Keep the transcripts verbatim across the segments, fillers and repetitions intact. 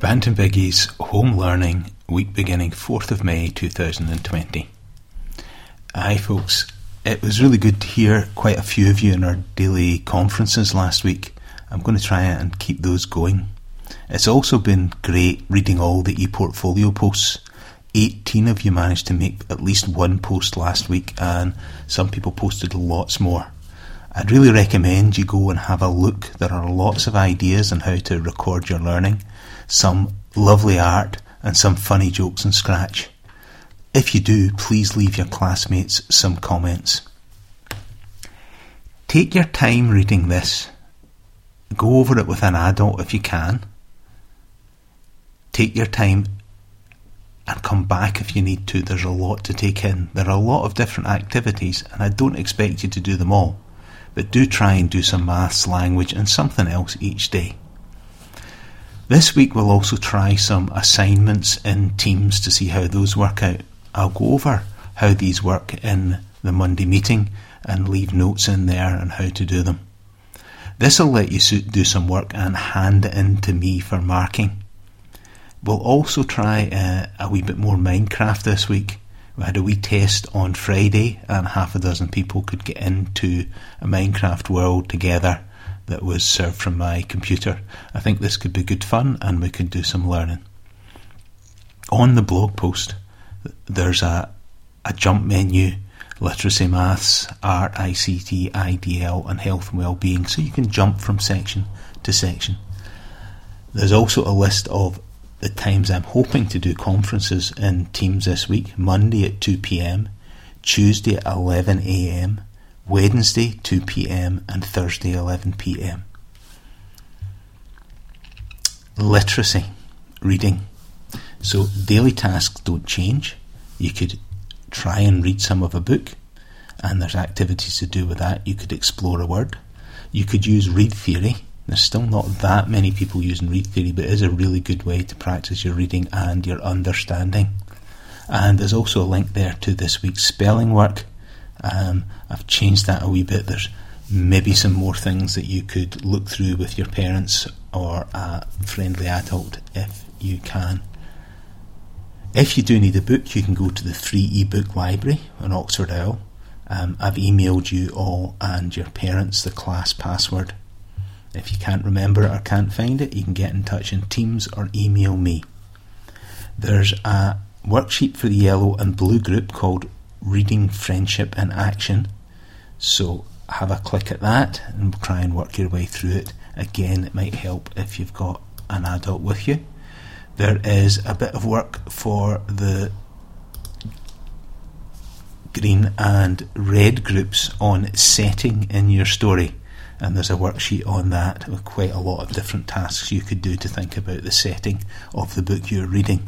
Bantam Biggie's Home Learning, week beginning fourth of May two thousand twenty. Hi folks, it was really good to hear quite a few of you in our daily conferences last week. I'm going to try and keep those going. It's also been great reading all the ePortfolio posts. eighteen of you managed to make at least one post last week, and some people posted lots more. I'd really recommend you go and have a look. There are lots of ideas on how to record your learning, some lovely art and some funny jokes in Scratch. If you do, please leave your classmates some comments. Take your time reading this. Go over it with an adult if you can. Take your time and come back if you need to. There's a lot to take in. There are a lot of different activities and I don't expect you to do them all. But do try and do some maths, language and something else each day. This week we'll also try some assignments in Teams to see how those work out. I'll go over how these work in the Monday meeting and leave notes in there on how to do them. This will let you do some work and hand it in to me for marking. We'll also try uh, a wee bit more Minecraft this week. We had a wee test on Friday and half a dozen people could get into a Minecraft world together that was served from my computer. I think this could be good fun and we could do some learning. On the blog post there's a, a jump menu: literacy, maths, art, I C T, I D L and health and well-being, so you can jump from section to section. There's also a list of the times I'm hoping to do conferences in Teams this week: Monday at two p.m, Tuesday at eleven a.m, Wednesday two p.m and Thursday eleven p.m. Literacy, reading. So daily tasks don't change. You could try and read some of a book and there's activities to do with that. You could explore a word. You could use read theory. There's still not that many people using read theory, but it is a really good way to practice your reading and your understanding. And there's also a link there to this week's spelling work. Um, I've changed that a wee bit. There's maybe some more things that you could look through with your parents or a friendly adult if you can. If you do need a book, you can go to the free ebook library on Oxford Owl. Um, I've emailed you all and your parents the class password. If you can't remember or can't find it, you can get in touch in Teams or email me. There's a worksheet for the yellow and blue group called Reading, Friendship and Action. So have a click at that and try and work your way through it. Again, it might help if you've got an adult with you. There is a bit of work for the green and red groups on setting in your story. And there's a worksheet on that with quite a lot of different tasks you could do to think about the setting of the book you're reading.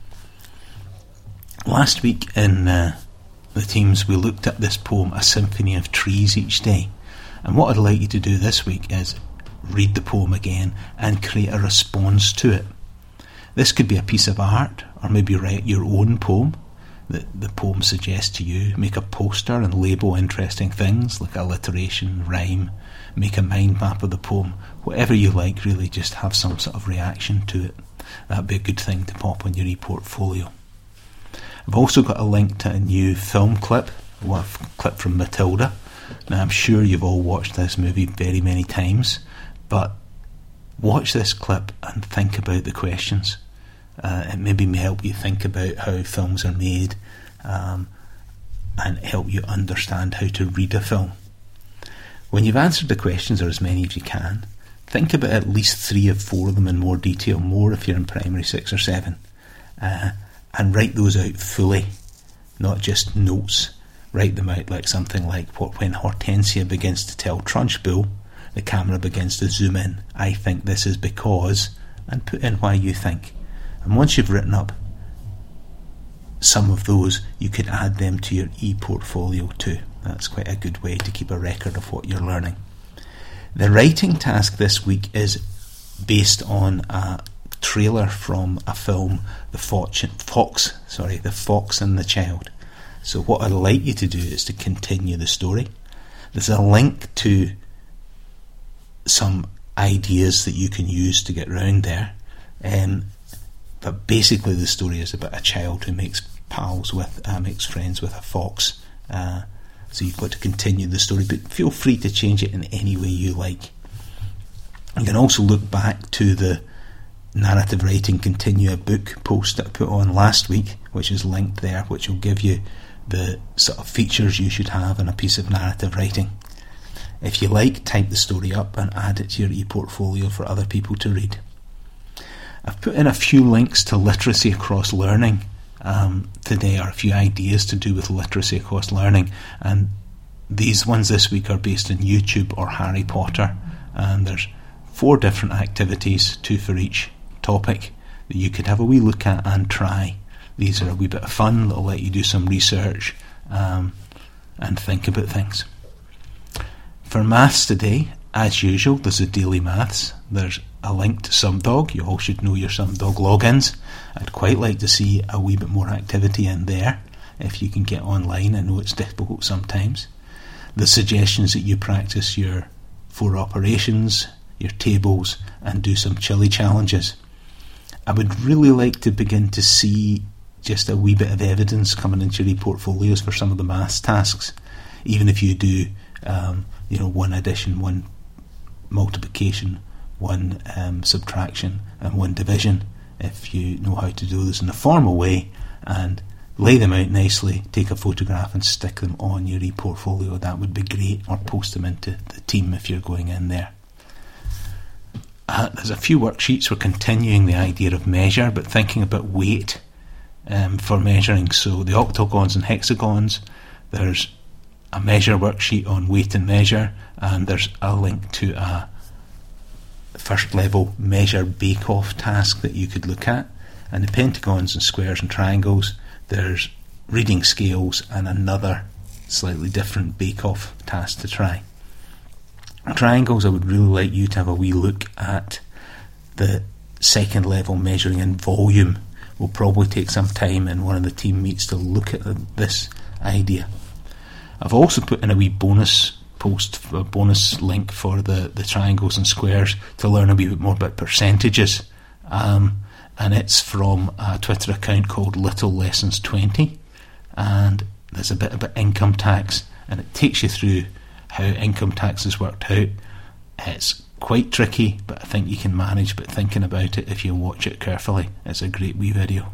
Last week in uh, the Teams we looked at this poem, A Symphony of Trees, each day. And what I'd like you to do this week is read the poem again and create a response to it. This could be a piece of art, or maybe write your own poem that the poem suggests to you. Make a poster and label interesting things like alliteration, rhyme. Make a mind map of the poem. Whatever you like, really, just have some sort of reaction to it. That'd be a good thing to pop on your ePortfolio. I've also got a link to a new film clip, a clip from Matilda. Now I'm sure you've all watched this movie very many times, but watch this clip and think about the questions. Uh, it maybe may help you think about how films are made um, and help you understand how to read a film. When you've answered the questions, or as many as you can, think about at least three or four of them in more detail, more if you're in primary six or seven, uh, and write those out fully, not just notes. Write them out like something like, what, when Hortensia begins to tell Trunchbull, the camera begins to zoom in. I think this is because, and put in why you think. And once you've written up some of those, you could add them to your ePortfolio too. That's quite a good way to keep a record of what you're learning. The writing task this week is based on a trailer from a film, The Fox, Fox, sorry, The Fox and the Child. So what I'd like you to do is to continue the story. There's a link to some ideas that you can use to get round there. Um, but basically the story is about a child who makes pals with, uh, makes friends with a fox. Uh, so you've got to continue the story, but feel free to change it in any way you like. You can also look back to the Narrative Writing Continue a Book post that I put on last week, which is linked there, which will give you the sort of features you should have in a piece of narrative writing. If you like, type the story up and add it to your e-portfolio for other people to read. I've put in a few links to literacy across learning um, today, or a few ideas to do with literacy across learning, and these ones this week are based on YouTube or Harry Potter, and there's four different activities, two for each topic, that you could have a wee look at and try. These are a wee bit of fun that'll let you do some research um, and think about things. For maths today, as usual, there's a daily maths. There's a link to SumDog. You all should know your SumDog logins. I'd quite like to see a wee bit more activity in there if you can get online. I know it's difficult sometimes. The suggestions that you practice your four operations, your tables, and do some chili challenges. I would really like to begin to see just a wee bit of evidence coming into your portfolios for some of the maths tasks, even if you do um, you know, one addition, one multiplication, one um, subtraction, and one division. If you know how to do this in a formal way and lay them out nicely, take a photograph and stick them on your e-portfolio, that would be great, or post them into the team if you're going in there. Uh, there's a few worksheets for continuing the idea of measure, but thinking about weight um, for measuring. So the octagons and hexagons, there's a measure worksheet on weight and measure, and there's a link to a first level measure bake-off task that you could look at. And the pentagons and squares and triangles, there's reading scales and another slightly different bake-off task to try. Triangles, I would really like you to have a wee look at the second level measuring in volume. We'll probably take some time in one of the team meets to look at the, this idea. I've also put in a wee bonus post, a bonus link for the, the triangles and squares to learn a wee bit more about percentages. Um, and it's from a Twitter account called Little Lessons twenty. And there's a bit about income tax, and it takes you through how income tax is worked out. It's quite tricky, but I think you can manage, but thinking about it if you watch it carefully. It's a great wee video.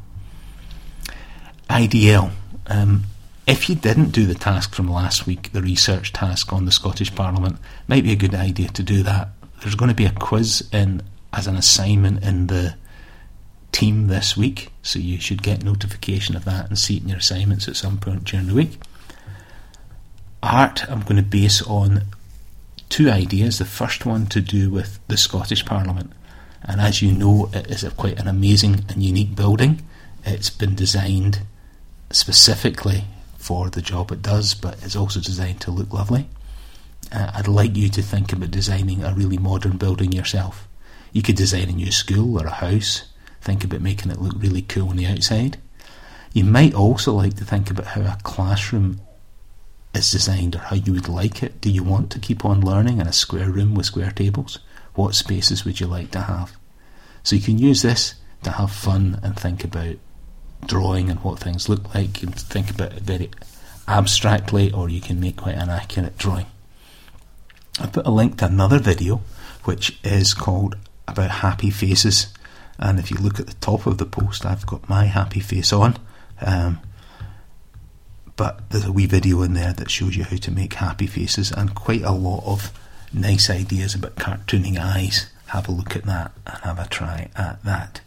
I D L. Um, if you didn't do the task from last week, the research task on the Scottish Parliament, might be a good idea to do that. There's going to be a quiz in as an assignment in the team this week, so you should get notification of that and see it in your assignments at some point during the week. Art, I'm going to base on two ideas. The first one to do with the Scottish Parliament, and as you know, it is a quite an amazing and unique building. It's been designed specifically for the job it does, but it's also designed to look lovely. uh, I'd like you to think about designing a really modern building yourself. You could design a new school or a house. Think about making it look really cool on the outside. You might also like to think about how a classroom is designed, or how you would like it. Do you want to keep on learning in a square room with square tables? What spaces would you like to have? So you can use this to have fun and think about drawing and what things look like, and think about it very abstractly, or you can make quite an accurate drawing. I put a link to another video which is called about happy faces, and if you look at the top of the post, I've got my happy face on, um, but there's a wee video in there that shows you how to make happy faces, and quite a lot of nice ideas about cartooning eyes. Have a look at that and have a try at that.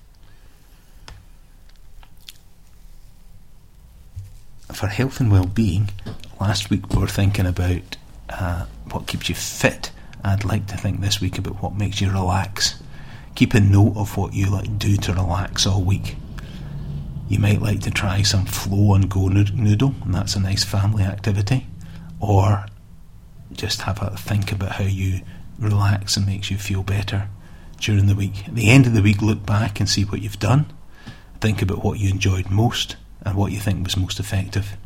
For health and well-being, last week we were thinking about uh, what keeps you fit. I'd like to think this week about what makes you relax. Keep a note of what you like do to relax all week. You might like to try some flow and go noodle, and that's a nice family activity. Or just have a think about how you relax and makes you feel better during the week. At the end of the week, look back and see what you've done. Think about what you enjoyed most and what you think was most effective.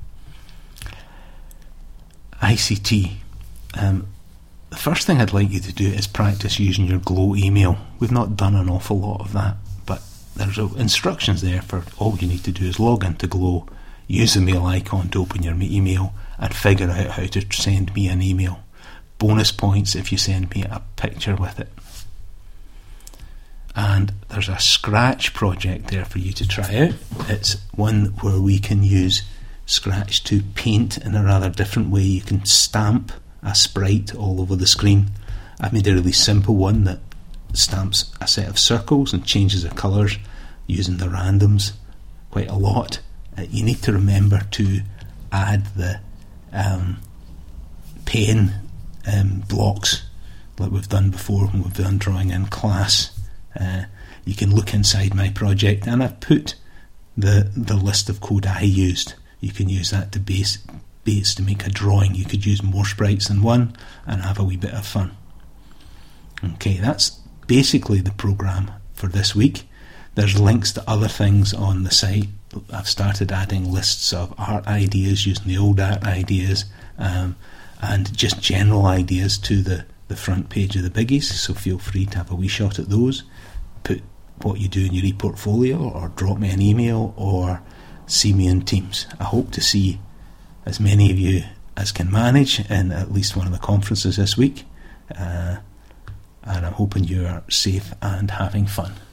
I C T. Um, the first thing I'd like you to do is practice using your Glow email. We've not done an awful lot of that, but there's instructions there for all you need to do is log into Glow, use the mail icon to open your email, and figure out how to send me an email. Bonus points if you send me a picture with it. And there's a Scratch project there for you to try out. It's one where we can use Scratch to paint in a rather different way. You can stamp a sprite all over the screen. I've made a really simple one that stamps a set of circles and changes the colours using the randoms quite a lot. Uh, you need to remember to add the um, pen um, blocks like we've done before when we've done drawing in class. Uh, you can look inside my project, and I've put the the list of code I used. You can use that to base base to make a drawing. You could use more sprites than one and have a wee bit of fun. Okay, that's basically the programme for this week. There's links to other things on the site. I've started adding lists of art ideas using the old art ideas, um, and just general ideas to the, the front page of the biggies, so feel free to have a wee shot at those. Put what you do in your e-portfolio, or drop me an email, or see me in Teams. I hope to see as many of you as can manage in at least one of the conferences this week, uh, and I'm hoping you are safe and having fun.